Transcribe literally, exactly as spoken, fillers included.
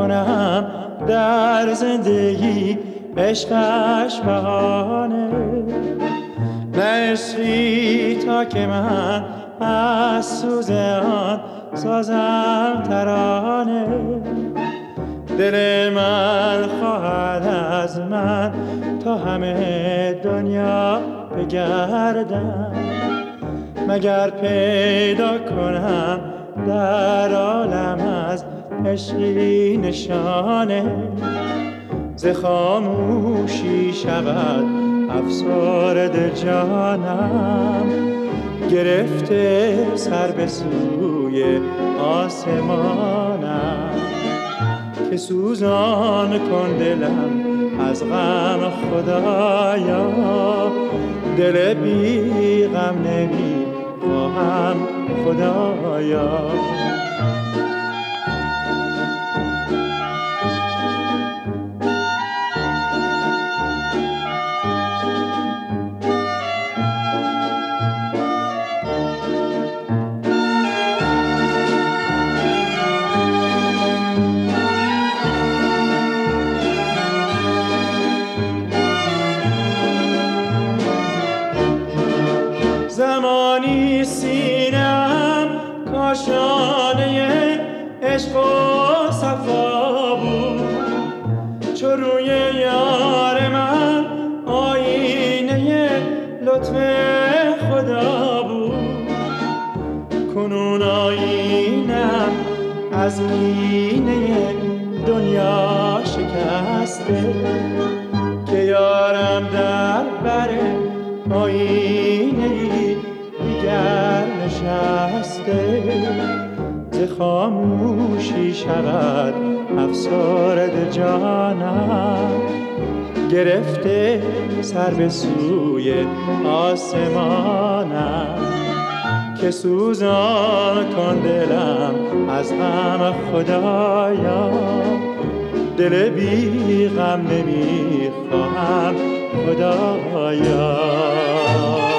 کنم در زندگی عشقش بهانه. نه عشقی تا که من از سوز آن سازم ترانه. دل من خواهد از من تا همه دنیا بگردم، مگر پیدا کنم در عالم از عشقی نشانه. ز خاموشی شود افسرده جانم، گرفته سر به سوی آسمانم. که سوزان کن دلم از غم خدایا، دل بی غم نمی خواهم خدایا. زمانی سینه‌ام کاشانه عشق و صفا بود، چو روی یار من آینه لطف خدا بود. کنون آینه‌ام از کینه دنیا شکسته، که یارم در بر آینه دیگر نشسته. ز خاموشی شود افسرده جانم، گرفته سر به سوی آسمانم. که سوزان کن دلم از غم خدایا، دل بی غم نمی خواهم خدایا.